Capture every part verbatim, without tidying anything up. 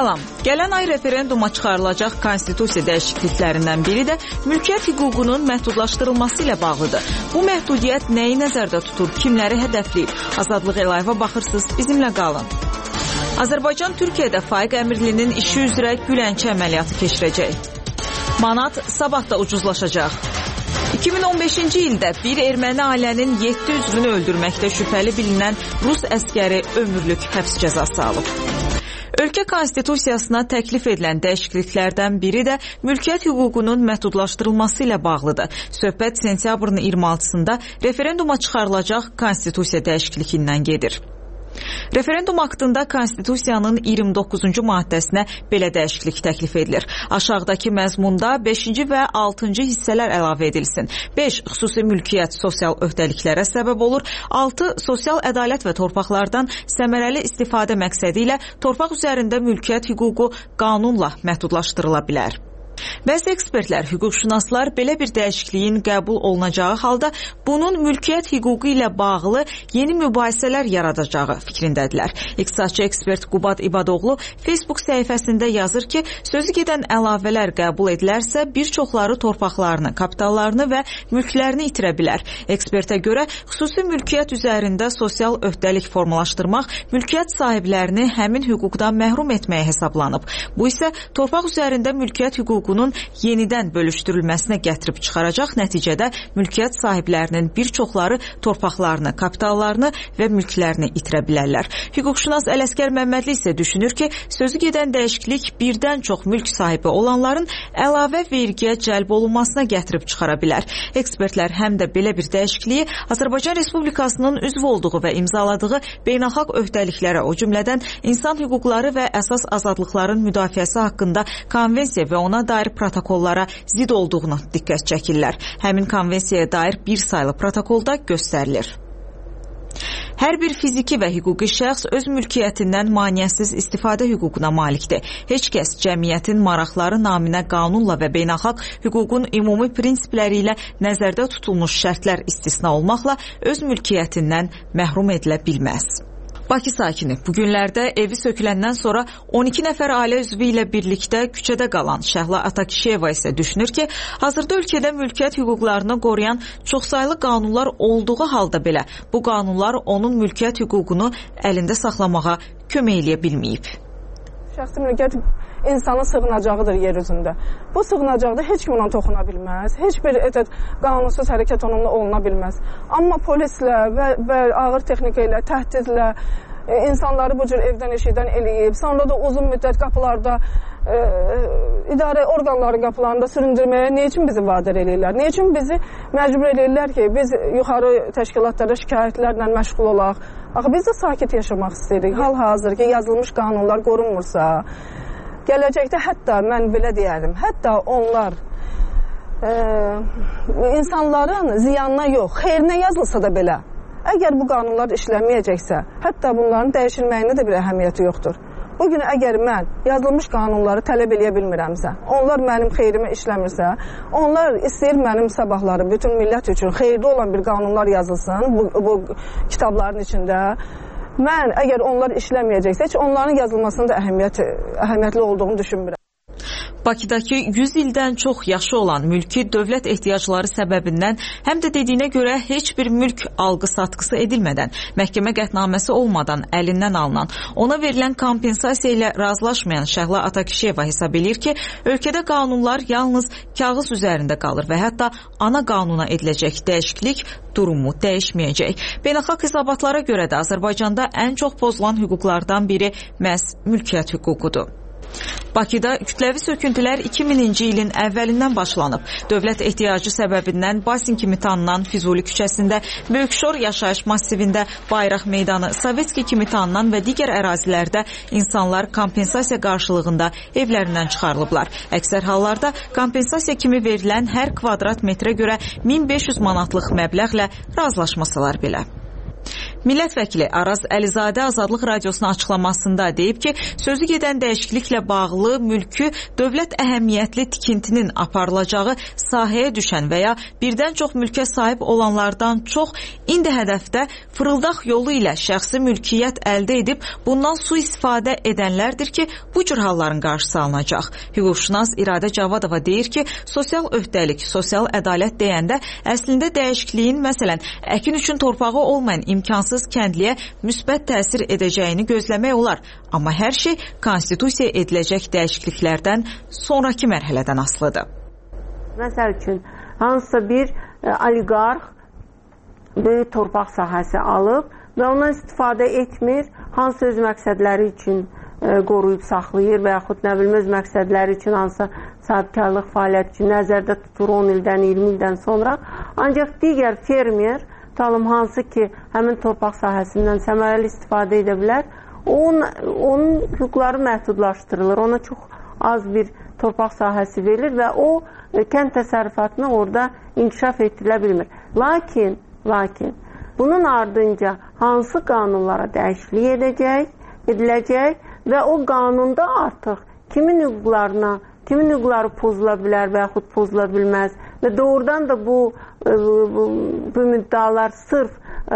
Salam. Gələn ay referenduma çıxarılacaq konstitusiya dəyişikliklərindən biri də mülkiyyət hüququnun məhdudlaşdırılması ilə bağlıdır. Bu məhdudiyyət nəyi nəzərdə tutur, kimləri hədəfləyib? Azadlıq Elayeva baxırsınız, bizimlə qalın. Azərbaycan Türkiyədə Faiq Əmirlinin işi üzrə Gülənçi əməliyyatı keçirəcək. Manat sabah da ucuzlaşacaq. iki min on beşinci ildə bir erməni ailənin yeddi üzvünü öldürməkdə şübhəli bilinən Rus əskəri ömürlük həbs cəzası alıb. Ölkə konstitusiyasına təklif edilən dəyişikliklərdən biri də mülkiyyət hüququnun məhdudlaşdırılması ilə bağlıdır. Söhbət sentyabrın iyirmi altısında referenduma çıxarılacaq konstitusiya dəyişikliyindən gedir. Referendum aktında konstitusiyanın iyirmi doqquzuncu maddəsinə belə dəyişiklik təklif edilir. Aşağıdakı məzmunda beşinci və altıncı hissələr əlavə edilsin. beş Xüsusi mülkiyyət sosial öhdəliklərə səbəb olur. altı Sosial ədalət və torpaqlardan səmərəli istifadə məqsədi ilə torpaq üzərində mülkiyyət hüququ qanunla məhdudlaşdırıla bilər. Bəzi ekspertlər, hüquqşünaslar belə bir dəyişikliyin qəbul olunacağı halda bunun mülkiyyət hüququ ilə bağlı yeni mübahisələr yaradacağı fikrindədirlər. İqtisadçı ekspert Qubad İbadoğlu Facebook səhifəsində yazır ki, sözü gedən əlavələr qəbul edilərsə bir çoxları torpaqlarını, kapitallarını və mülklərini itirə bilər. Ekspertə görə xüsusi mülkiyyət üzərində sosial öhdəlik formalaşdırmaq mülkiyyət sahiblərini həmin hüquqdan məhrum etməyə hesablanıb. Bu isə torpaq üzərində mülkiyyət hüququnun yenidən bölüşdürülməsinə gətirib çıxaracaq. Nəticədə mülkiyyət sahiblərinin bir çoxları torpaqlarını, kapitallarını və mülklərini itirə bilərlər. Hüquqşünas Ələsgər Məmmədli isə düşünür ki, sözü gedən dəyişiklik birdən çox mülk sahibi olanların əlavə vergiyə cəlb olunmasına gətirib çıxara bilər. Ekspertlər həm də belə bir dəyişikliyi Azərbaycan Respublikasının üzv olduğu və imzaladığı beynəlxalq öhdəliklərə, o cümlədən insan hüquqları və əsas azadlıqların müdafiəsi haqqında konvensiya və ona dair protokollara zid olduğunu diqqət çəkirlər. Həmin konvensiyaya dair bir saylı protokolda göstərilir. Hər bir fiziki və hüquqi şəxs öz mülkiyyətindən maneəsiz istifadə hüququna malikdir. Heç kəs cəmiyyətin maraqları naminə qanunla və beynəlxalq hüququn ümumi prinsipləri ilə nəzərdə tutulmuş şərtlər istisna olmaqla öz mülkiyyətindən məhrum edilə bilməz. Bakı sakini bu günlərdə evi söküləndən sonra on iki nəfər ailə üzvü ilə birlikdə küçədə qalan Şəhla Atakişiyeva isə düşünür ki, hazırda ölkədə mülkiyyət hüquqlarını qoruyan çoxsaylı qanunlar olduğu halda belə bu qanunlar onun mülkiyyət hüququnu əlində saxlamağa kömək eləyə bilməyib. Şəxsi mülkiyyət insanın sığınacağıdır yer üzündə. Bu sığınacaqda heç kim ona toxuna bilməz. Heç bir etet, qanunsuz hərəkət onunla oluna bilməz. Amma polislə və, və ağır texnika ilə, təhdidlə e, insanları bu cür evdən eşikdən eləyib, sonra da uzun müddət qapılarda e, idarə orqanların qapılarında süründürməyə nə üçün bizi vadar eləyirlər? Nə üçün bizi məcbur eləyirlər ki, biz yuxarı təşkilatlara şikayətlərlə məşğul olaq? Axı biz də sakit yaşamaq istəyirik. Hal-hazır ki, yazılmış qanunlar qorunmursa, gələcəkdə hətta mən belə deyərdim, hətta onlar e, insanların ziyanına yox, xeyrinə yazılsa da belə, əgər bu qanunlar işləməyəcəksə, hətta bunların dəyişilməyinə də bir əhəmiyyəti yoxdur. Bugün əgər mən yazılmış qanunları tələb eləyə bilmirəmsə, onlar mənim xeyrimə işləmirsə, onlar istəyir mənim sabahları bütün millət üçün xeyirli olan bir qanunlar yazılsın bu, bu kitabların içində. Mən əgər onlar işləməyəcəksə, heç onların yazılmasının da əhəmiyyət, əhəmiyyətli olduğunu düşünmürəm. Bakıdakı yüz ildən çox yaşı olan mülki dövlət ehtiyacları səbəbindən həm də dediyinə görə heç bir mülk alqı-satqısı edilmədən, məhkəmə qətnaməsi olmadan əlindən alınan, ona verilən kompensasiya ilə razılaşmayan Şəhla Atakişiyeva hesab edir ki, ölkədə qanunlar yalnız kağız üzərində qalır və hətta ana qanuna ediləcək dəyişiklik durumu dəyişməyəcək. Beynəlxalq hesabatlara görə də Azərbaycanda ən çox pozulan hüquqlardan biri məhz mülkiyyət hüququdur. Bakıda kütləvi söküntülər iki mininci ilin əvvəlindən başlanıb. Dövlət ehtiyacı səbəbindən Basin kimi tanınan Füzuli küçəsində, Böyükşor yaşayış massivində, Bayraq meydanı, Sovetski kimi tanınan və digər ərazilərdə insanlar kompensasiya qarşılığında evlərindən çıxarılıblar. Əksər hallarda kompensasiya kimi verilən hər kvadrat metrə görə min beş yüz manatlıq məbləğlə razılaşmasalar belə. Millət vəkili Araz Əlizadə Azadlıq Radiosuna açıqlamasında deyib ki, sözü gedən dəyişikliklə bağlı mülkü dövlət əhəmiyyətli tikintinin aparılacağı sahəyə düşən və ya birdən çox mülkə sahib olanlardan çox indi hədəfdə fırıldaq yolu ilə şəxsi mülkiyyət əldə edib bundan sui-istifadə edənlərdir ki, bu cür halların qarşısı alınacaq. Hüquqşünas İradə Cavadova deyir ki, sosial öhdəlik, sosial ədalət deyəndə əslində dəyişikliyin, məsələn, əkin üçün torpağı olmayan imkansız kəndliyə müsbət təsir edəcəyini gözləmək olar. Amma hər şey konstitusiya ediləcək dəyişikliklərdən sonraki mərhələdən asılıdır. Məsəl üçün, hansısa bir e, oliqarx böyük torpaq sahəsi alıb və ondan istifadə etmir, hansı öz məqsədləri üçün e, qoruyub saxlayır və yaxud nə bilim öz məqsədləri üçün hansısa sahibkarlıq fəaliyyət üçün nəzərdə tutur on ildən, iyirmi ildən sonra. Ancaq digər fermer Talım hansı ki, həmin torpaq sahəsindən səmərəli istifadə edə bilər, onun, onun hüquqları məhdudlaşdırılır. Ona çox az bir torpaq sahəsi verilir və o kənd təsərrüfatını orada inkişaf etdirilə bilmir. Lakin, lakin bunun ardınca hansı qanunlara dəyişiklik edəcək, ediləcək və o qanunda artıq kimin hüquqlarına, kimin hüquqları pozula bilər və yaxud pozula bilməz və doğrudan da bu bu, bu müddalar sırf ə,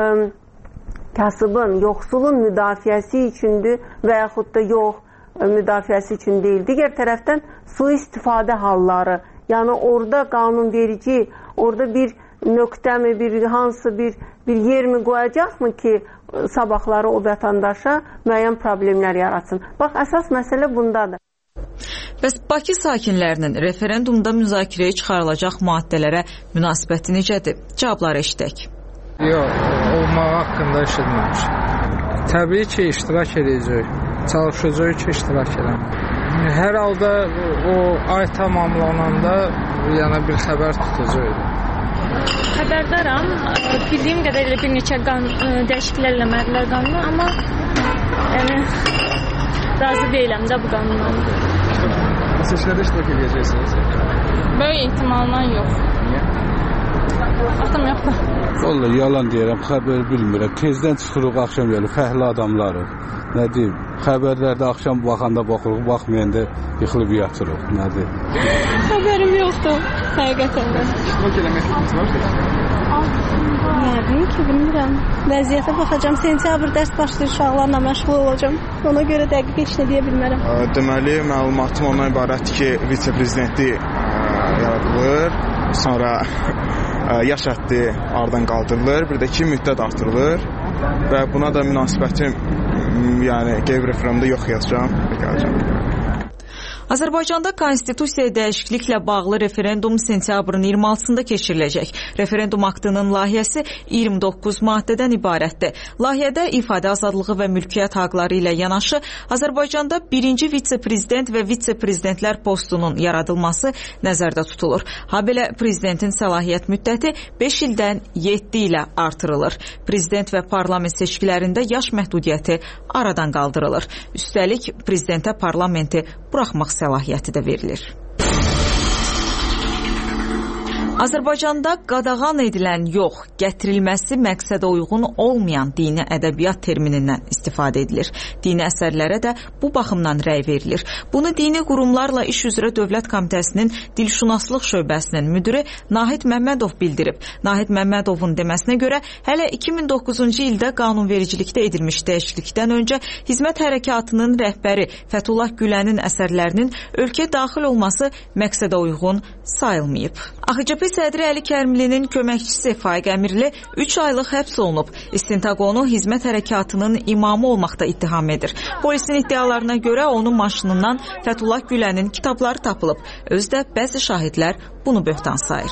kasıbın, yoxsulun müdafiəsi üçündür və yaxud da yox, ə, müdafiəsi üçün deyil. Digər tərəfdən sui-istifadə halları, yəni orada qanunverici, orada bir nöqtəmi, bir hansı bir, bir yer mi qoyacaqmı ki, sabahları o vətəndaşa müəyyən problemlər yaratsın. Bax, əsas məsələ bundadır. Bəs Bakı sakinlərinin referendumda müzakirəyə çıxarılacaq maddələrə münasibəti necədir? Cavabları eşidək. Yox, olmağı haqqında eşitməmiş. Təbii ki, iştirak edəcək. Çalışacaq ki, iştirak edəm. Hər halda o ay tamamlananda yəni bir xəbər tutacaq. Xəbərdaram. Bildiyim qədərilə bir neçə qan, dəyişikliklər eləmədilər qanunu, amma yəni, razı deyiləm də bu qanundan. Seçkilərdə iştirak edəcəksiniz? Böyük ehtimaldan yox. Niyə? Atam yoxdur. Vallahi yalan deyirəm, xəbər bilmirəm. Tezdən çıxırıq, axşam gəlir, fəhli adamlarıq. Nə deyim, xəbərlərdə axşam baxanda baxırıq, baxmayanda yıxılıb yatırıq. Nə deyim? Xəbərim yoxdur, həqiqətən də. İştirak eləmək istəyirsiniz? Nədim ki, bilmirəm. Vəziyyətə baxacam. Sentyabr dərs başlayır, uşaqlarla məşğul olacam. Ona görə dəqiq heç nə deyə bilmərəm. Deməli, məlumatım ondan ibarət ki, vitse-prezidenti yaradılır, sonra yaş həddi aradan qaldırılır, bir də ki, müddət artırılır və buna da münasibətim, yəni qeyb referendumda yox yazacağam, gələcəm. Azərbaycanda konstitusiyaya dəyişikliklə bağlı referendum sentyabrın iyirmi altısında keçiriləcək. Referendum aktının layihəsi iyirmi doqquz maddədən ibarətdir. Layihədə ifadə azadlığı və mülkiyyət haqları ilə yanaşı Azərbaycanda birinci vitse-prezident və vitse-prezidentlər postunun yaradılması nəzərdə tutulur. Habelə prezidentin səlahiyyət müddəti beş ildən yeddi ilə artırılır. Prezident və parlament seçkilərində yaş məhdudiyyəti aradan qaldırılır. Üstəlik, prezidentə parlamenti buraxmaq səlahiyyəti də verilir. Azərbaycanda qadağan edilən yox, gətirilməsi məqsədə uyğun olmayan dini ədəbiyyat terminindən istifadə edilir. Dini əsərlərə də bu baxımdan rəy verilir. Bunu Dini Qurumlarla İş üzrə Dövlət Komitəsinin Dilşünaslıq şöbəsinin müdiri Nahid Məmmədov bildirib. Nahid Məmmədovun deməsinə görə, hələ iki min doqquzuncu ildə qanunvericilikdə edilmiş dəyişiklikdən öncə Hizmət Hərəkatının rəhbəri Fəthullah Gülənin əsərlərinin ölkəyə daxil olması məqsədə uyğun sayılmayıb. A X C P sədri Əli Kərimlinin köməkçisi Faiq Əmirli üç aylıq həbs olunub. İstintaq onu Hizmət Hərəkatının imamı olmaqda ittiham edir. Polisin iddialarına görə onun maşınından Fəthullah Gülənin kitabları tapılıb. Özdə bəzi şahidlər bunu böhtan sayır.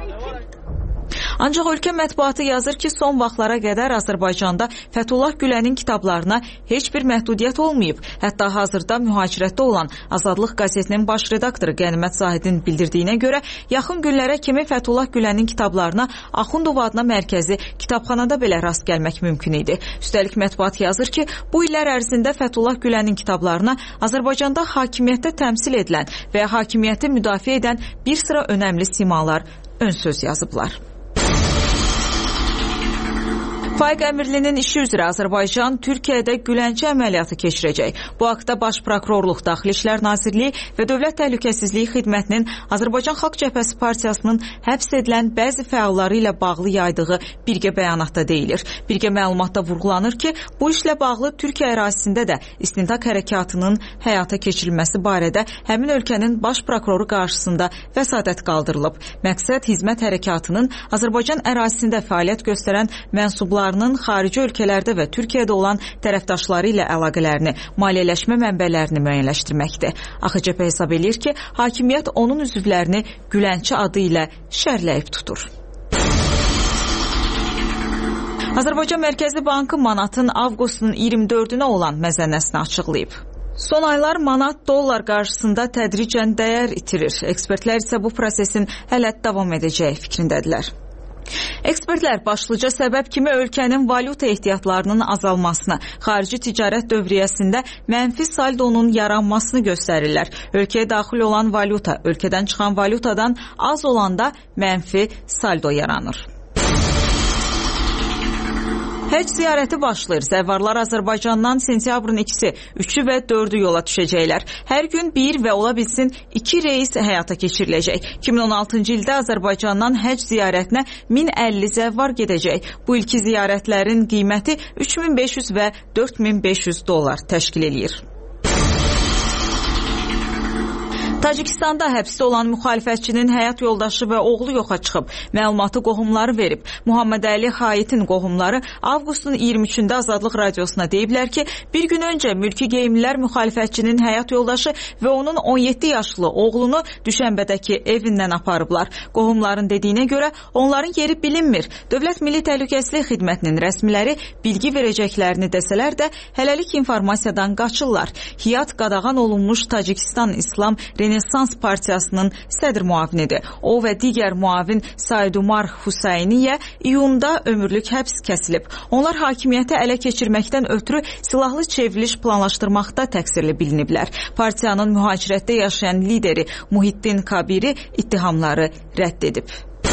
Ancaq ölkə mətbuatı yazır ki, son vaxtlara qədər Azərbaycanda Fəthullah Gülənin kitablarına heç bir məhdudiyyət olmayıb. Hətta hazırda mühacirətdə olan Azadlıq qəzetinin baş redaktoru Qənimət Zahidin bildirdiyinə görə, yaxın günlərə kimi Fəthullah Gülənin kitablarına Axundov adına mərkəzi kitabxanada belə rast gəlmək mümkün idi. Üstəlik mətbuat yazır ki, bu illər ərzində Fəthullah Gülənin kitablarına Azərbaycanda hakimiyyətdə təmsil edilən və hakimiyyəti müdafiə edən bir sıra önəmli simalar ön söz yazıblar. Faiq Əmirlinin işi üzrə Azərbaycan Türkiyədə Güləncə əməliyyatı keçirəcək. Bu haqda Baş Prokurorluq, Daxili İşlər Nazirliyi və Dövlət Təhlükəsizliyi Xidmətinin Azərbaycan Xalq Cəbhəsi Partiyasının həbs edilən bəzi fəalları ilə bağlı yaydığı birgə bəyanatda deyilir. Birgə məlumatda vurğulanır ki, bu işlə bağlı Türkiyə ərazisində də istintaq hərəkatının həyata keçirilməsi barədə həmin ölkənin Baş Prokuroru qarşısında vəsadət qaldırılıb. Məqsəd hizmət hərəkatının Azərbaycan ərazisində fəaliyyət göstərən mənsublar xarici ölkələrdə və Türkiyədə olan tərəfdaşları ilə əlaqələrini, maliyyələşmə mənbələrini müəyyənləşdirməkdir. A X C P hesab edir ki, hakimiyyət onun üzvlərini Güləncə adı ilə şərləyib tutur. Azərbaycan Mərkəzi Bankı manatın avqustun iyirmi dördünə olan məzənnəsini açıqlayıb. Son aylar manat dollar qarşısında tədricən dəyər itirir. Ekspertlər isə bu prosesin hələ davam edəcəyi fikrindədirlər. Ekspertlər başlıca səbəb kimi ölkənin valyuta ehtiyatlarının azalmasını, xarici ticarət dövriyyəsində mənfi saldonun yaranmasını göstərirlər. Ölkəyə daxil olan valyuta, ölkədən çıxan valyutadan az olanda mənfi saldo yaranır. Həcc ziyarəti başlayır. Zəvvarlar Azərbaycandan sentyabrın ikisi, üçü və dördü yola düşəcəklər. Hər gün bir və ola bilsin iki reys həyata keçiriləcək. iki min on altıncı ildə Azərbaycandan həcc ziyarətinə min əlli zəvvar gedəcək. Bu ilki ziyarətlərin qiyməti üç min beş yüz və dörd min beş yüz dollar təşkil edir. Tacikistanda həbsdə olan müxalifətçinin həyat yoldaşı və oğlu yoxa çıxıb. Məlumatı qohumları verib. Muhammed Əli Xayitin qohumları avqustun iyirmi üçündə Azadlıq Radiosuna deyiblər ki, bir gün öncə mülki geyimlilər müxalifətçinin həyat yoldaşı və onun on yeddi yaşlı oğlunu Düşənbədəki evindən aparıblar. Qohumların dediyinə görə onların yeri bilinmir. Dövlət Milli Təhlükəsizlik Xidmətinin rəsmiləri bilgi verəcəklərini desələr də hələlik informasiyadan qaçırlar. Hiyat qadağan olunmuş Tacikistan İslam Renesans Partiyasının sədr müavinidir. O və digər müavin Saidumar Hüseyniyə iyunda ömürlük həbs kəsilib. Onlar hakimiyyəti ələ keçirməkdən ötürü silahlı çevriliş planlaşdırmaqda təqsirli biliniblər. Partiyanın mühacirətdə yaşayan lideri Muhiddin Kabiri ittihamları rədd edib.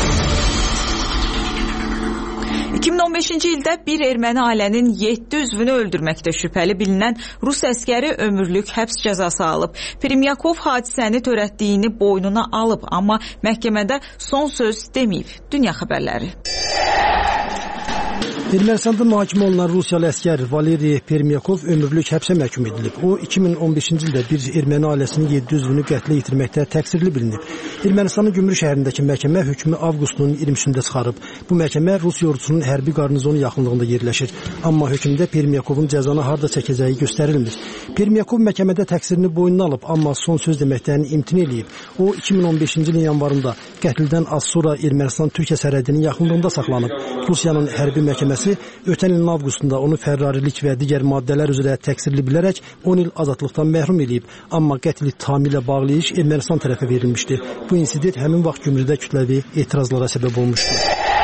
iki min on beşinci ildə bir erməni ailənin yeddi üzvünü öldürməkdə şübhəli bilinən Rus əskəri ömürlük həbs cəzası alıb. Premyakov hadisəni törətdiyini boynuna alıb, amma məhkəmədə son söz deməyib. Dünya xəbərləri. Ermənistanda mühakimə olunan Rusiyalı əskər Valeri Permyakov ömürlük həbsə məhkum edilib. O, iki min on beşinci ildə bir erməni ailəsinin yeddi üzvünü qətlə yetirməkdə təqsirli bilinib. Ermənistanın Gümrük şəhərindəki məhkəmə hökmü avqustun iyirmi üçündə çıxarıb. Bu məhkəmə Rusiya ordusunun hərbi qarnizonu yaxınlığında yerləşir. Amma hökmdə Permyakovun cəzanı harda çəkəcəyi göstərilmir. Permyakov məhkəmədə təqsirini boynuna alıb, amma son söz deməkdən imtina eləyib. O, iki min on beşinci ilin yanvarında qətldən az sonra Ermənistan-Türkiyə sərhədinin yaxınlığında saxlanıb. Rusiyanın hərbi məhkəməsi ötən ilin avqustunda onu fərrarilik və digər maddələr üzrə təqsirli bilərək on il azadlıqdan məhrum edib. Amma qətl ittihamı ilə bağlı iş Ermənistan tərəfə verilmişdi. Bu insident həmin vaxt Gümrüdə kütləvi etirazlara səbəb olmuşdu.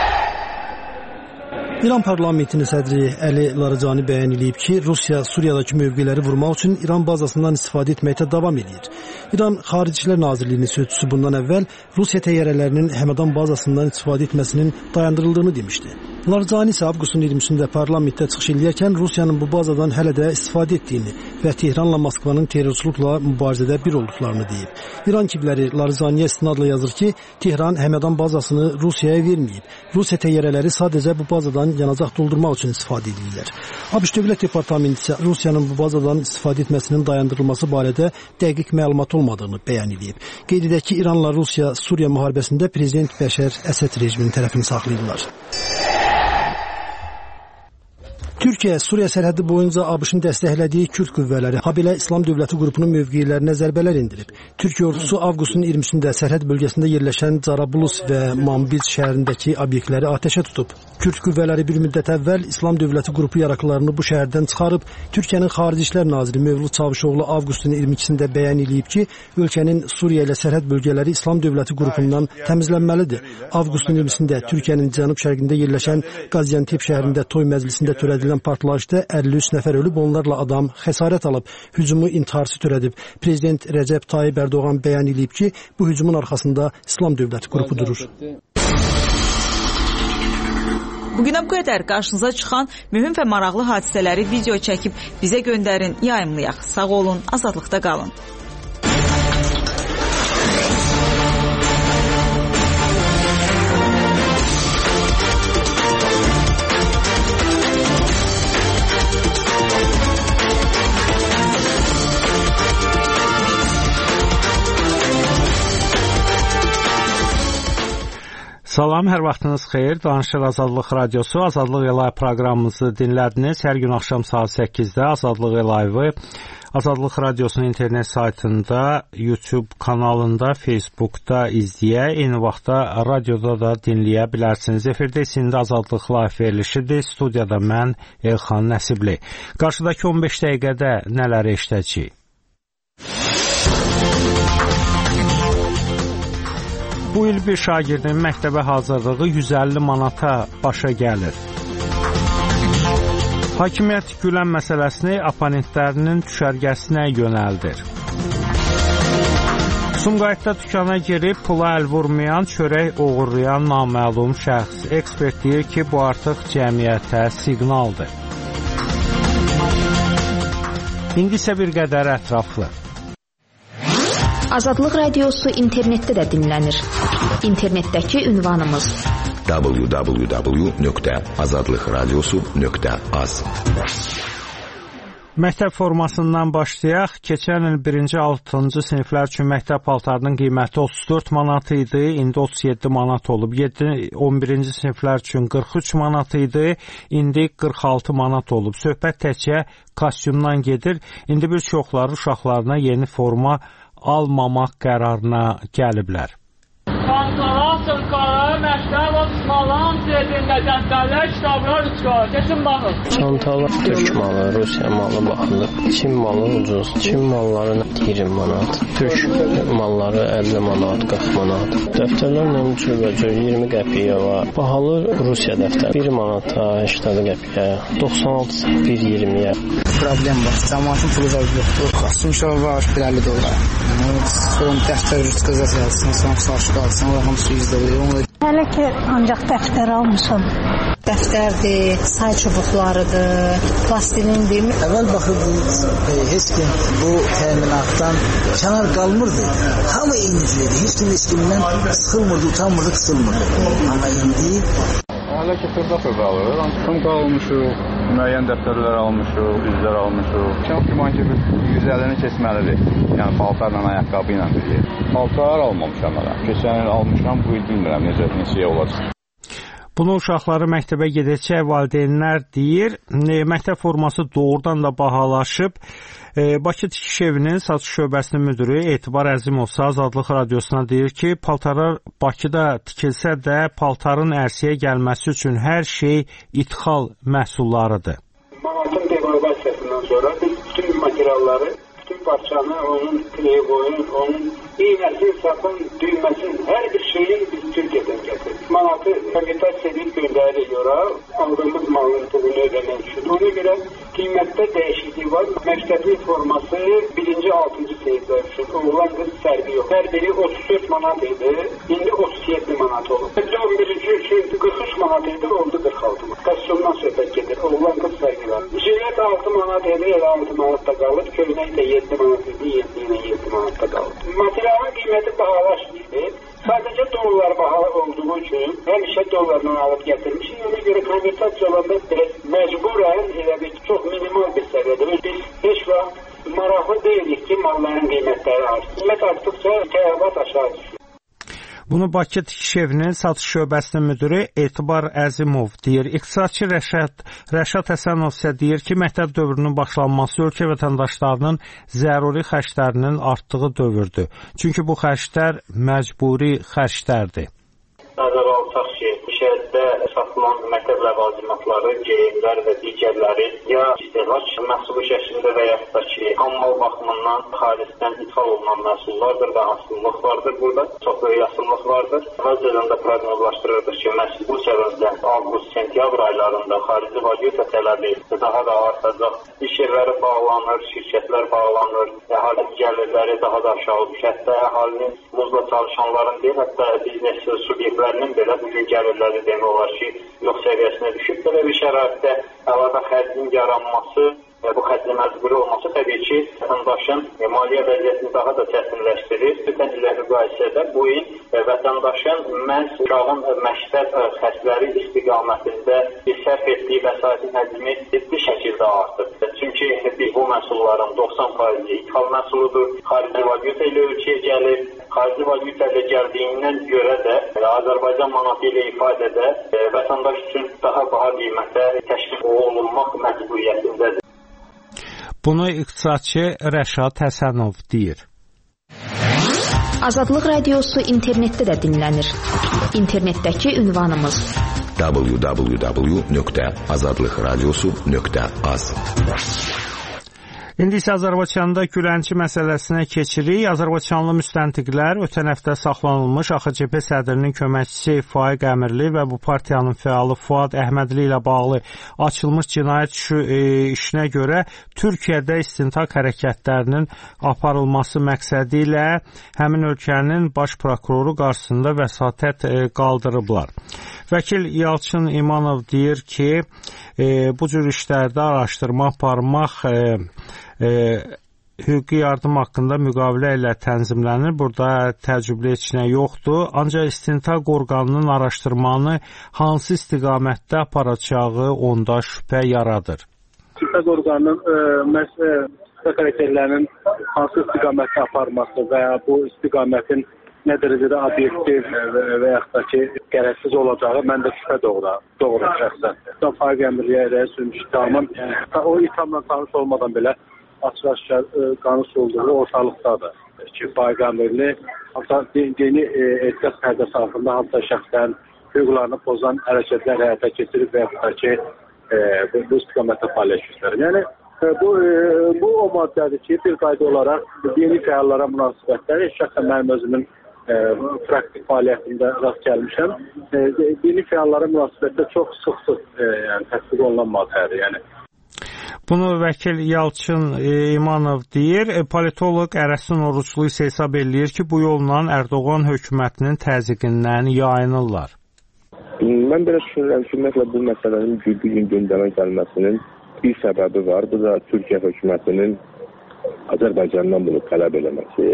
İran parlamentinin sədri Əli Larijani bəyan edib ki, Rusiya Suriyadakı mövqeləri vurmaq üçün İran bazasından istifadə etməkdə davam edir. İran Xarici İşlər Nazirliyinin sözçüsü bundan əvvəl Rusiya təyyarələrinin Həmədan bazasından istifadə etməsinin dayandırıldığını demişdi. Larijani isə avqustun iyirmi üçündə parlamentdə çıxış edərkən Rusiyanın bu bazadan hələ də istifadə etdiyini və Tehranla Moskvanın terrorçuluqla mübarizədə bir olduqlarını deyib. İran kibləri Larijaniyə istinadla yazır ki, Tehran Həmədan bazasını Rusiyaya verməyib. Rusiya təyyarələri sadəcə bu bazadan yanacaq doldurmaq üçün istifadə edirlər. ABŞ Dövlət Departamenti isə Rusiyanın bu bazadan istifadə etməsinin dayandırılması barədə dəqiq məlumat olmadığını bəyan edib. Qeyd edək ki, İranla Rusiya Suriya müharibəsində prezident Bəşər Əsəd rejiminin tərəfini saxlayırlar. Türkiyə Suriya sərhədi boyunca ABŞ-ın dəstəklədiyi Kürd qüvvələri, habelə İslam Dövləti qrupunun mövqelərinə zərbələr indirib. Türkiyə ordusu avqustun iyirmi üçündə sərhəd bölgəsində yerləşən Carablus və Manbij şəhərindəki obyektləri atəşə tutub. Kürd qüvvələri bir müddət əvvəl İslam Dövləti qrupu yaraqlarını bu şəhərdən çıxarıb. Türkiyənin Xarici İşlər Naziri Mövlud Çavuşoğlu avqustun iyirmi ikisində bəyan edib ki, ölkənin Suriya ilə sərhəd bölgələri İslam Dövləti qrupundan təmizlənməlidir. Avqustun iyirmisində Türkiyənin cənub-şərqində yerləşən Qaziantep şəhərində toy məclisində törədilən partlayışda əlli üç nəfər ölüb, onlarla adam xəsarət alıb. Hücumu intiharçı törədib. Prezident Rəcəb Tayyib Ərdoğan bəyan edib ki, bu hücumun arxasında İslam Dövləti qrupu durur. Bu günə bu qədər. Qarşınıza çıxan mühüm və maraqlı hadisələri video çəkib bizə göndərin, yayımlayaq. Sağ olun, azadlıqda qalın. Salam, hər vaxtınız xeyir. Danışır Azadlıq Radiosu, Azadlıq Live proqramımızı dinlədiniz. Hər gün axşam saat səkkizdə Azadlıq Live-ı Azadlıq Radiosunun internet saytında, YouTube kanalında, Facebookda izləyə, eyni vaxtda radioda da dinləyə bilərsiniz. Efirdə isində Azadlıq Live verilişidir. Studiyada mən Elxan Nəsibli. Qarşıdakı on beş dəqiqədə nələr eşidəcəyik? Bu il bir şagirdin məktəbə hazırlığı yüz əlli manata başa gəlir. Hakimiyyət Gülen məsələsini oponentlərinin düşərgəsinə yönəldir. Sumqayıtda dükana girib pula əl vurmayan, çörək oğurlayan naməlum şəxs. Ekspert deyir ki, bu artıq cəmiyyətə siqnaldır. İndi isə bir qədər ətraflı. Azadlıq Radiosu internetdə də dinlənir. İnternetdəki ünvanımız w w w nöqtə azadlıqradiosu nöqtə az. Məktəb formasından başlayaq. Keçən il birinci altıncı siniflər üçün məktəb paltarının qiyməti otuz dörd manat idi, indi otuz yeddi manat olub. yeddi on birinci siniflər üçün qırx üç manat idi, indi qırx altı manat olub. Söhbət təkcə kostyumdan gedir. İndi bir çoxları uşaqlarına yeni forma almamaq qərarına gəliblər. Çantalar, sırtqalar, məktəb osmalan, cebində dəftərlər, kitablar çıxar. Keçin baxın. Çantalar Türk malı, Rusiya malı baxılır. Çin malı ucuz. Çin malları iyirmi manat. Türk malları əlli manat, qırx manat. Dəftərlər nə cürbəcür iyirmi qəpiyə var. Bahalı Rusiya dəftər bir manata, səksən qəpiyə, doxsan altı bir iyirmiyə. Problem var. Cəmaatın pulu var, yoxdur. Xasımşov var, bir əlli dollar. Son dəftər rüskəzət yazsın, son saçı qalsın, onlar hamısı yüz dollar. Hələ ki, ancaq dəftər almışam. Dəftərdir, say çubuqlarıdır, plastilindir. Əvvəl baxırdınız, heç kim bu təminatdan kənar qalmırdı. Hamı inciydi, heç kim heç kimdən sıxılmırdı, utanmırdı, qısılmırdı. Amma indi... Hələ ki, xırda-xırda alır. Sumka almışıq, müəyyən dəftərlər almışıq, üzlər almışıq. Çox güman ki, yüz əllini keçməlidir. Yəni, paltarla, ayaqqabı ilə bir yer. Paltar almamışam mən. Keçən il almışam, bu il bilmirəm necə, neçəyə olacaq. Bunu uşaqları məktəbə gedəcək valideynlər deyir. Məktəb forması doğrudan da bahalaşıb. Bakı Tikiş Evinin satış şöbəsinin müdürü Etibar Əzimov Azadlıq Radiosuna deyir ki, paltarlar Bakıda tikilsə də paltarın ərsəyə gəlməsi üçün hər şey ithal məhsullarıdır. Manatın devalvasiyasından sonra biz bütün materialları, bütün parçanı, onun playboyun, onun iğnəsini, sapan, düyməsini, hər bir şeyin biz Türkiye'den getirdik. Manatı komitasiya edib göndəririk ora, aldığımız malın pulunu ödəmək üçün. Ona görə qiymətdə dəyişiklik var. Məktəbin forması birinci altıncı siniflər üçün oğlan qız fərqi yox. Hər biri otuz dörd manat idi, indi otuz yeddi manat olub. on birinci üçün qırx üç manat idi, oldu qırx altı manat. Kostyumdan söhbət gedir, oğlan qız fərqi var. Jilet altı manat idi, elə altı manatda qalıb, köynək də yeddi manat idi, yeddi ilə yeddi manatda qalıb. Materialın qiyməti bahalaşmayıb. Sadəcə dollar bahalı olduğu üçün həmişə dollarla alıb gətirmişik. Ona görə konvertasiya olanda biraz məcburən elə bir çox minimal bir səviyyədə. Biz heç vaxt maraqlı deyilik ki, malların qiymətləri artsın. Qiymət artdıqca tələbat aşağı düşür. Bunu Bakı Tikiş Evinin satış şöbəsinin müdürü Etibar Əzimov deyir. İqtisadçı Rəşad, Rəşad Həsənov isə deyir ki, məktəb dövrünün başlanması ölkə vətəndaşlarının zəruri xərclərinin artdığı dövrdür. Çünki bu xərclər məcburi xərclərdir. Nəzərə alsaq ki, şəhərdə satılan məktəb ləvazimatları, geyimlər və digərləri ya istehlak məhsulu şəklində və yaxud da ki, hammal baxımından xaricdən ithal olunan məhsullardır və asıllıq vardır burada. Çox böyük asıllıq vardır. Əvvəlcədən də proqnozlaşdırırdıq ki, məhz bu səbəbdən avqust-sentyabr aylarında xarici valyuta tələbi daha da artacaq. İş yerləri bağlanır, şirkətlər bağlanır, əhalinin gəlirləri daha da aşağı olur. Hətta əhalinin muzla çalışanların deyil, hətta biznes subyektlərinin belə bugün gəlirləri demək olar ki, yox növ səviyyəsinə düşüb. Belə bir şəraitdə əlavə xərcin yaranması, bu xərcin məcburi olması təbii ki, vətəndaşın maliyyə vəziyyətini daha da çətinləşdirir. Ötən illə müqayisədə bu il vətəndaşın məhz uşağın məktəb xərcləri istiqamətində sərf etdiyi vəsaitin həcmi ciddi şəkildə artır. Çünki bu məhsulların doxsan faizi ithal məhsuludur. Xarici valyuta ilə ölkəyə gəlir. Xarici valyuta ilə gəldiyindən görə də Azərbaycan manatı ilə ifadədə vətəndaş üçün daha baha qiymətə təşkil olunmaq məcburiyyətindədir. Bunu iqtisadçı Rəşad Həsənov deyir. Azadlıq Radiosu internetdə də dinlənir. İnternetdəki ünvanımız w w w nöqtə azadlıq radiosu nöqtə az. İndi isə Azərbaycanda Gülənçi məsələsinə keçirik. Azərbaycanlı müstəntiqlər ötən həftə saxlanılmış A X C P sədrinin köməkçisi Faiq Əmirli və bu partiyanın fəalı Fuad Əhmədli ilə bağlı açılmış cinayət işinə görə Türkiyədə istintaq hərəkətlərinin aparılması məqsədi ilə həmin ölkənin baş prokuroru qarşısında vəsatət qaldırıblar. Vəkil Yalçın İmanov deyir ki, bu cür işlərdə araşdırma aparmaq E, hüquqi yardım haqqında müqavilə ilə tənzimlənir. Burada təəccüblü heç nə yoxdur. Ancaq istintaq orqanının araşdırmanı hansı istiqamətdə aparacağı onda şübhə yaradır. İstintaq orqanının e, məhz xarakterlərinin hansı istiqamətdə aparması və ya bu istiqamətin nə dərəcədə obyektiv və, və yaxud da ki, gərəksiz olacağı məndə şübhə doğurur şəxsən. Faiq Əmirliyə rəis sürmüş ithamın, o ithamla tanış olmadan belə açıq-aşkar qanun olduğu ortalıqdadır ki, Faiq Əmirli dini etiqad pərdəsi altında hansısa şəxslərin hüquqlarını pozan hərəkətlər həyata keçirib və yaxud da ki, bu istiqamətdə fəaliyyət göstərir. Yəni, bu, bu o maddədir ki, bir qayda olaraq dini fəallara münasibətləri, şəxsən mənim özümün praktik fəaliyyətində rast gəlmişəm. Dini fəallara münasibətdə çox sıx-sıx yəni, tətbiq olunan maddədir. Yəni, bunu vəkil Yalçın İmanov deyir. Politoloq Ərəsun Oruçlu isə hesab eləyir ki, bu yolla Ərdoğan hökumətinin təzyiqindən yayınırlar. Mən belə düşünürəm ki, ümumiyyətlə bu məsələnin bu gün gündəmə gəlməsinin bir səbəbi var. Bu da Türkiyə hökumətinin Azərbaycandan bunu tələb eləməsi.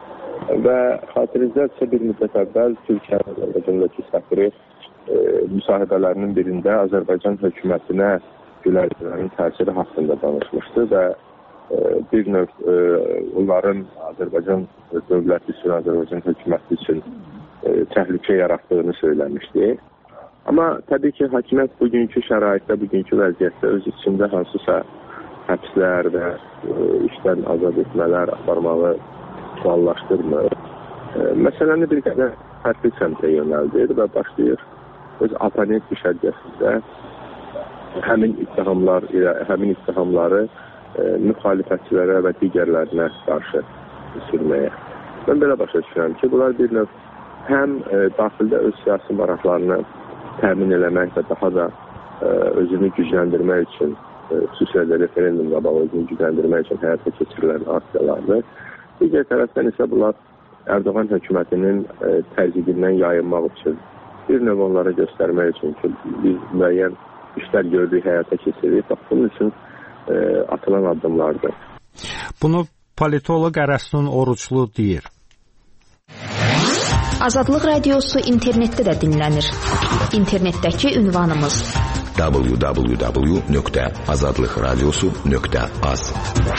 Və xatirinizdə bir müddət əvvəl Türkiyə Azərbaycandakı səfiri e, müsahibələrinin birində Azərbaycan hökumətinə Gülənclərin təsiri haqqında danışmışdı və e, bir növ e, onların Azərbaycan dövləti üçün, Azərbaycan hökuməti üçün e, təhlükə yaratdığını söyləmişdi. Amma təbii ki, hakimiyyət bugünkü şəraitdə, bugünkü vəziyyətdə öz içində hansısa həbslər və e, işdən azad etmələr aparmağı suallaşdırmır. E, məsələni bir qədər fərqli səmtə yönəldir və başlayır öz oponent düşərgəsində həmin ittihamlar ilə həmin ittihamları e, müxalifətçilərə və digərlərinə qarşı sürməyə. Mən belə başa düşürəm ki, bunlar bir növ həm e, daxildə öz siyasi maraqlarını təmin eləmək və daha da e, özünü gücləndirmək üçün, e, xüsusilə referendum qabağı özünü gücləndirmək üçün həyata keçirilən aksiyalardır. Digər tərəfdən isə bunlar Ərdoğan hökumətinin e, təzyiqindən yayınmaq üçün, bir növ onlara göstərmək üçün ki, biz müəyyən işlər gördük, həyata keçiririk. Bax, bunun üçün e, atılan addımlardır. Bunu politoloq Ərəsun Oruçlu deyir. Azadlıq Radiosu internetdə də dinlənir. İnternetdəki ünvanımız w w w nöqtə azadlıq radiosu nöqtə az.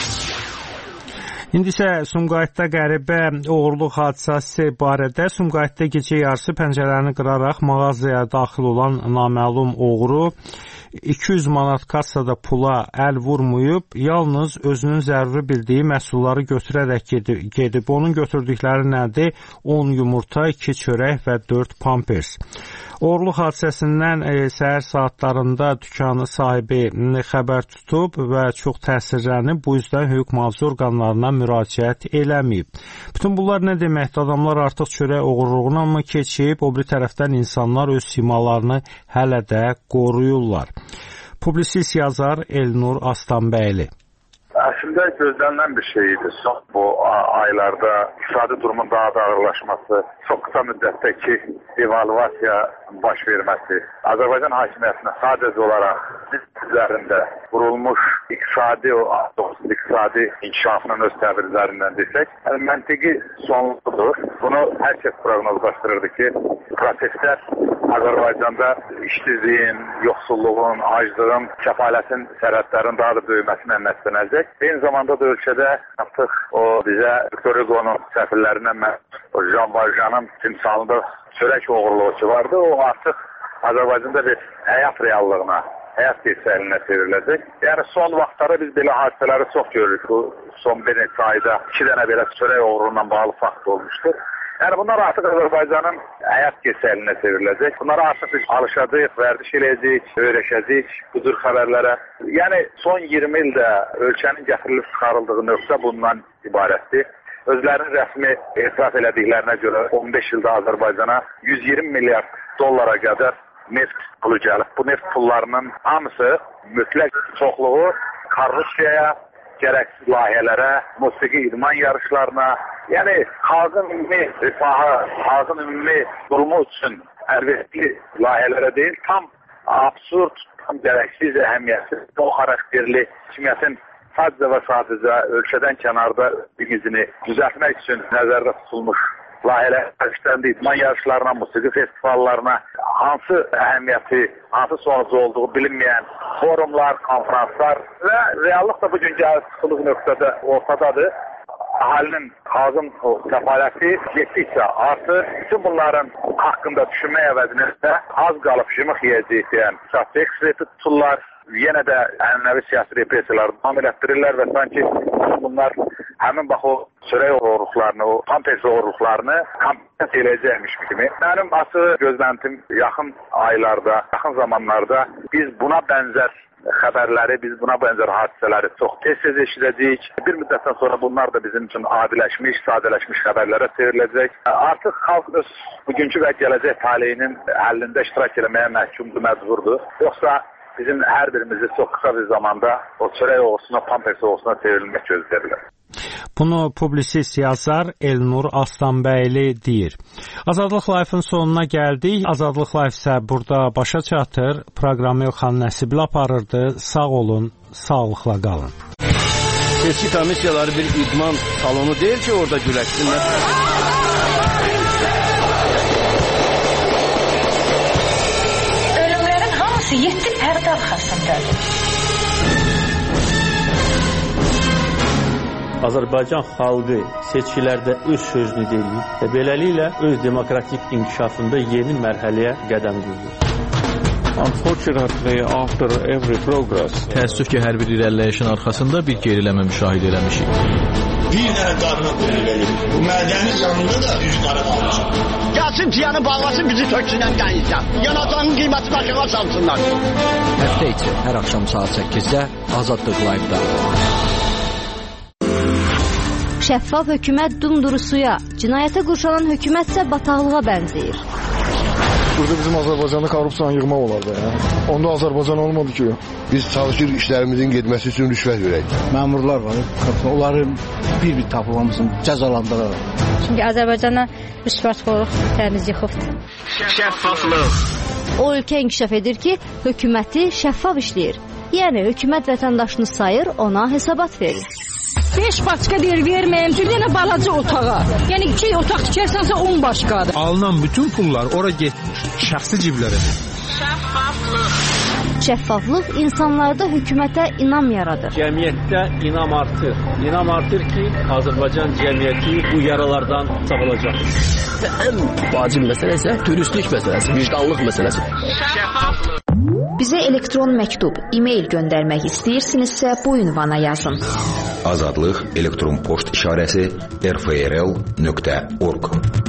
İndi isə Sumqayıtda qəribə oğurluq hadisəsi barədə. Sumqayıtda gecə yarısı pəncərəni qıraraq mağazaya daxil olan naməlum oğru iki yüz manat kassada pula əl vurmayıb, yalnız özünün zəruri bildiyi məhsulları götürərək gedib. Onun götürdükləri nədir? on yumurta, iki çörək və dörd pampers. Oğurluq hadisəsindən e, səhər saatlarında dükanı sahibi xəbər tutub və çox təsirlənib, bu yüzdən hüquq mühafizə orqanlarına müraciət eləməyib. Bütün bunlar nə deməkdir? Adamlar artıq çörək oğurluğuna mı keçib, o bir tərəfdən insanlar öz simalarını hələ də qoruyurlar. Publisist yazar Elnur Aslanbəyli. Əslində gözlənilən bir şey idi. Son bu aylarda iqtisadi durumun daha da ağırlaşması, çox qısa müddətdəki devalvasiya baş verməsi, Azərbaycan hakimiyyətinə sadəcə olaraq biz üzərində qurulmuş iqtisadi, o iqtisadi inkişafının öz təbirlərindən desək, yəni məntiqi sonludur. Bunu hər kəs proqnozlaşdırırdı ki, proseslər Azərbaycanda işsizliyin, yoxsulluğun, aclığın, kəfalətin sərhədlərin daha da böyüməsindən nəticələnəcək. Eyni zamanda da ölkədə artıq o bizə Viktor Hugo'nun səfirlərindən o Jean Valjean'ın timsalında çörək oğurluğu ki vardı, o artıq Azərbaycanda bir həyat reallığına, həyat gerçəkliyinə çevriləcək. Yəni son vaxtlarda biz belə hadisələri çox görürük. Bu son bir neçə ayda iki dənə belə çörək oğurluğuna bağlı fakt olmuşdur. Yəni bunlar artıq Azərbaycanın həyat gerçəkliyinə çevriləcək. Bunlara artıq biz alışacağıq, vərdiş eləyəcəyik, öyrəşəcəyik bu cür xəbərlərə. Yəni son iyirmi ildə ölkənin gətirilib çıxarıldığı nöqtə bundan ibarətdir. Özlərinin rəsmi etiraf elədiklərinə görə on beş ildə Azərbaycana yüz iyirmi milyard dollara qədər neft pulu gəlib. Bu neft pullarının hamısı mütləq çoxluğu korrupsiyaya, gərəksiz layihələrə, musiqi idman yarışlarına, yəni xalqın ümumi rifahı, xalqın ümumi durumu üçün əlverişli layihələrə deyil, tam absurd, tam gərəksiz, əhəmiyyətsiz, o xarakterli hakimiyyətin sadəcə və sadəcə ölkədən kənarda bizini düzəltmək üçün nəzərdə tutulmuş layihələr, idman yarışlarına, musiqi festivallarına hansı əhəmiyyəti, hansı sonucu olduğu bilinməyən forumlar, konferanslar və reallıq da bugün gəlib çıxılıq nöqtədə ortadadır. Əhalinin, xalqın səfaləti getdikcə artır. Bütün bunların haqqında düşünmək əvəzinə az qalıb jımıq yiyəcəyik deyən siyasi eksperti tuturlar. Yenə də ənənəvi siyasi repressiyaları davam elətdirirlər və sanki bunlar həmin bax o çörək oğurluqlarını, o pampers oğurluqlarını kompensasiya eləyəcəkmiş kimi. Mənim asıl gözləntim yaxın aylarda, yaxın zamanlarda biz buna bənzər xəbərləri, biz buna bənzər hadisələri çox tez-tez eşidəcəyik. Bir müddətdən sonra bunlar da bizim üçün adiləşmiş, sadələşmiş xəbərlərə çevriləcək. Artıq xalq öz bugünkü və gələcək taleyinin həllində iştirak eləməyə məhkumdur, məcburdur. Yoxsa bizim hər birimizi çox qısa bir zamanda o çörək oğusuna, pampers oğusuna çevrilmək gözlərilir. Bunu publisist yazar Elnur Aslanbəyli deyir. Azadlıq Live-ın sonuna gəldik. Azadlıq Live isə burada başa çatır. Proqramı Elxan Nəsibli aparırdı. Sağ olun, sağlıqla qalın. Seçki komissiyaları bir idman salonu deyil ki, orada güləşsinlər. Ölümlərin hamısı yeddi pərdə arxasındadır. Azərbaycan xalqı seçkilərdə öz sözünü deyir və beləliklə öz demokratik inkişafında yeni mərhələyə qədəm qoyur. Unfortunately, after every progress, təəssüf ki, hər bir irəliləyişin arxasında bir geriləmə müşahidə eləmişik. Bir dənə qarına qulluq bu mədəni canında da üç qara qalmışam. Gəlsin tiyanı bağlasın, bizi töksünən qəyizdən. Yanacağının qiyməti başına salsınlar. Həftə içi hər axşam saat səkkizdə Azadlıq Live-da. Şəffaf hökumət dumdurusuya, cinayətə qurşanan hökumətsə bataqlığa bənzəyir. Burada bizim Azərbaycanda korrupsiyanı yığmaq olar da ya. Onda Azərbaycan olmadı ki. Biz çalışır işlərimizin getməsi üçün rüşvət verək. Məmurlar var, onları bir-bir tapılmasın, cəzalandıraraq. Çünki Azərbaycana rüşvətxorluq təmiz yıxıbdır. Şəffaflıq. O ölkə inkişaf edir ki, hökuməti şəffaf işləyir. Yəni hökumət vətəndaşını sayır, ona hesabat verir. beş başqa deyir verməyim, bir dənə balaca otağa. Yəni iki otaq tikərsənsə on başqadır. Alınan bütün pullar ora getmir, şəxsi ciblərədir. Şəffaflıq. Şəffaflıq insanlarda hökumətə inam yaradır. Cəmiyyətdə inam artır. İnam artır ki, Azərbaycan cəmiyyəti bu yaralardan sağalacaq. Ən vacib məsələ isə dürüstlük məsələsi, vicdanlıq məsələsi. Şəffaflıq. Bizə elektron məktub, e-mail göndərmək istəyirsinizsə bu ünvana yazın. Azadlıq elektron poçt işarəsi r f r l nöqtə org.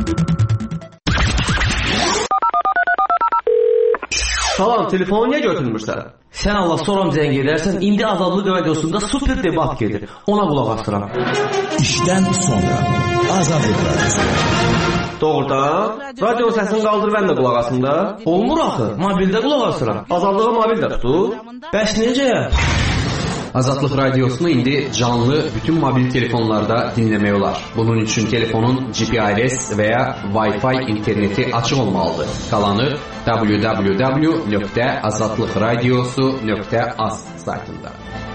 Salam, telefonu niyə götürmürsən? Sən Allah soram zəng edərsən, indi Azadlıq radiosunda super debat gedir. Ona qulaq asıram. İşdən sonra Azadlıq radiosu. Doğrudan, radio səsini qaldır, mən də qulaq asım da. Olmur axı, mobildə qulaq asıram. Azadlığa mobil də tutur. Bəs necə? Azadlıq Radiosunu indi canlı bütün mobil telefonlarda dinləmək olar. Bunun üçün telefonun G P R S və ya Wi-Fi interneti açıq olmalıdır. Qalanı w w w nöqtə azadlıqradiosu nöqtə az saytında.